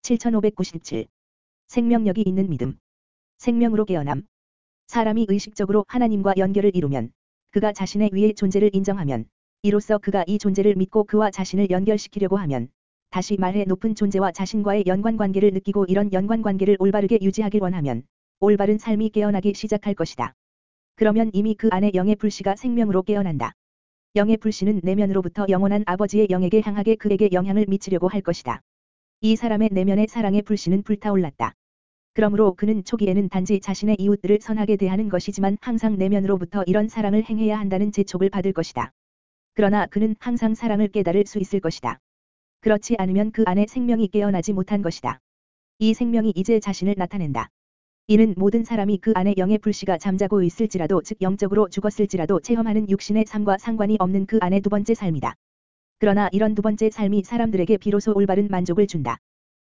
7597. 생명력이 있는 믿음. 생명으로 깨어남. 사람이 의식적으로 하나님과 연결을 이루면, 그가 자신의 위의 존재를 인정하면, 이로써 그가 이 존재를 믿고 그와 자신을 연결시키려고 하면, 다시 말해 높은 존재와 자신과의 연관관계를 느끼고 이런 연관관계를 올바르게 유지하길 원하면, 올바른 삶이 깨어나기 시작할 것이다. 그러면 이미 그 안에 영의 불씨가 생명으로 깨어난다. 영의 불씨는 내면으로부터 영원한 아버지의 영에게 향하게 그에게 영향을 미치려고 할 것이다. 이 사람의 내면의 사랑의 불씨는 불타올랐다. 그러므로 그는 초기에는 단지 자신의 이웃들을 선하게 대하는 것이지만 항상 내면으로부터 이런 사랑을 행해야 한다는 재촉을 받을 것이다. 그러나 그는 항상 사랑을 깨달을 수 있을 것이다. 그렇지 않으면 그 안에 생명이 깨어나지 못한 것이다. 이 생명이 이제 자신을 나타낸다. 이는 모든 사람이 그 안에 영의 불씨가 잠자고 있을지라도 즉 영적으로 죽었을지라도 체험하는 육신의 삶과 상관이 없는 그 안의 두 번째 삶이다. 그러나 이런 두 번째 삶이 사람들에게 비로소 올바른 만족을 준다.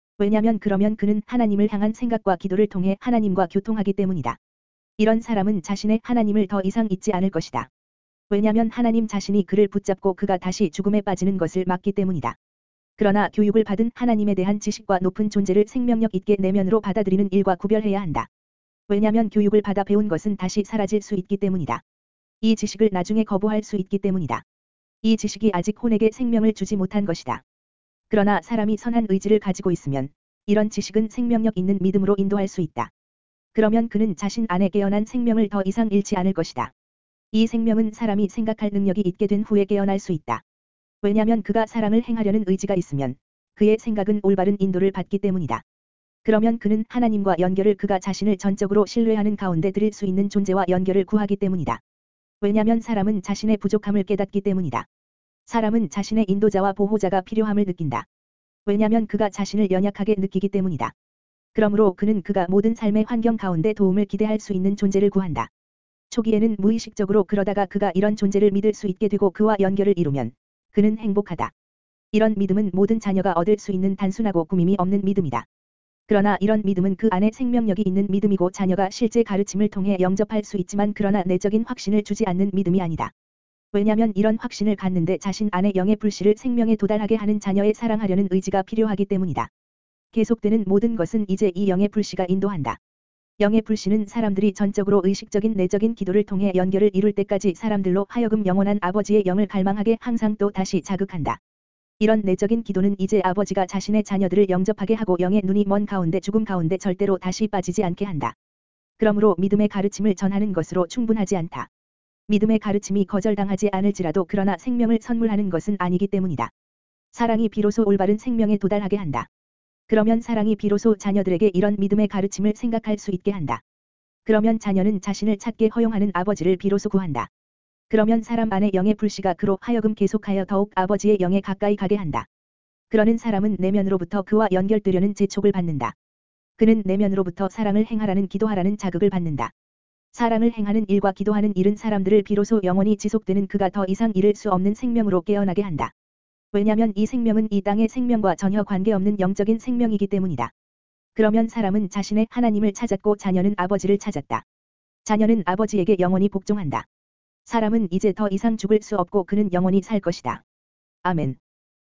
왜냐면 그러면 그는 하나님을 향한 생각과 기도를 통해 하나님과 교통하기 때문이다. 이런 사람은 자신의 하나님을 더 이상 잊지 않을 것이다. 왜냐면 하나님 자신이 그를 붙잡고 그가 다시 죽음에 빠지는 것을 막기 때문이다. 그러나 교육을 받은 하나님에 대한 지식과 높은 존재를 생명력 있게 내면으로 받아들이는 일과 구별해야 한다. 왜냐면 교육을 받아 배운 것은 다시 사라질 수 있기 때문이다. 이 지식을 나중에 거부할 수 있기 때문이다. 이 지식이 아직 혼에게 생명을 주지 못한 것이다. 그러나 사람이 선한 의지를 가지고 있으면 이런 지식은 생명력 있는 믿음으로 인도할 수 있다. 그러면 그는 자신 안에 깨어난 생명을 더 이상 잃지 않을 것이다. 이 생명은 사람이 생각할 능력이 있게 된 후에 깨어날 수 있다. 왜냐면 그가 사랑을 행하려는 의지가 있으면 그의 생각은 올바른 인도를 받기 때문이다. 그러면 그는 하나님과 연결을 그가 자신을 전적으로 신뢰하는 가운데 드릴 수 있는 존재와 연결을 구하기 때문이다. 왜냐면 사람은 자신의 부족함을 깨닫기 때문이다. 사람은 자신의 인도자와 보호자가 필요함을 느낀다. 왜냐면 그가 자신을 연약하게 느끼기 때문이다. 그러므로 그는 그가 모든 삶의 환경 가운데 도움을 기대할 수 있는 존재를 구한다. 초기에는 무의식적으로 그러다가 그가 이런 존재를 믿을 수 있게 되고 그와 연결을 이루면 그는 행복하다. 이런 믿음은 모든 자녀가 얻을 수 있는 단순하고 꾸밈이 없는 믿음이다. 그러나 이런 믿음은 그 안에 생명력이 있는 믿음이고 자녀가 실제 가르침을 통해 영접할 수 있지만 그러나 내적인 확신을 주지 않는 믿음이 아니다. 왜냐면 이런 확신을 갖는데 자신 안에 영의 불씨를 생명에 도달하게 하는 자녀의 사랑하려는 의지가 필요하기 때문이다. 계속되는 모든 것은 이제 이 영의 불씨가 인도한다. 영의 불씨는 사람들이 전적으로 의식적인 내적인 기도를 통해 연결을 이룰 때까지 사람들로 하여금 영원한 아버지의 영을 갈망하게 항상 또 다시 자극한다. 이런 내적인 기도는 이제 아버지가 자신의 자녀들을 영접하게 하고 영의 눈이 먼 가운데 죽음 가운데 절대로 다시 빠지지 않게 한다. 그러므로 믿음의 가르침을 전하는 것으로 충분하지 않다. 믿음의 가르침이 거절당하지 않을지라도 그러나 생명을 선물하는 것은 아니기 때문이다. 사랑이 비로소 올바른 생명에 도달하게 한다. 그러면 사랑이 비로소 자녀들에게 이런 믿음의 가르침을 생각할 수 있게 한다. 그러면 자녀는 자신을 찾게 허용하는 아버지를 비로소 구한다. 그러면 사람 안에 영의 불씨가 그로 하여금 계속하여 더욱 아버지의 영에 가까이 가게 한다. 그러는 사람은 내면으로부터 그와 연결되려는 재촉을 받는다. 그는 내면으로부터 사랑을 행하라는 기도하라는 자극을 받는다. 사랑을 행하는 일과 기도하는 일은 사람들을 비로소 영원히 지속되는 그가 더 이상 잃을 수 없는 생명으로 깨어나게 한다. 왜냐면 이 생명은 이 땅의 생명과 전혀 관계없는 영적인 생명이기 때문이다. 그러면 사람은 자신의 하나님을 찾았고 자녀는 아버지를 찾았다. 자녀는 아버지에게 영원히 복종한다. 사람은 이제 더 이상 죽을 수 없고 그는 영원히 살 것이다. 아멘.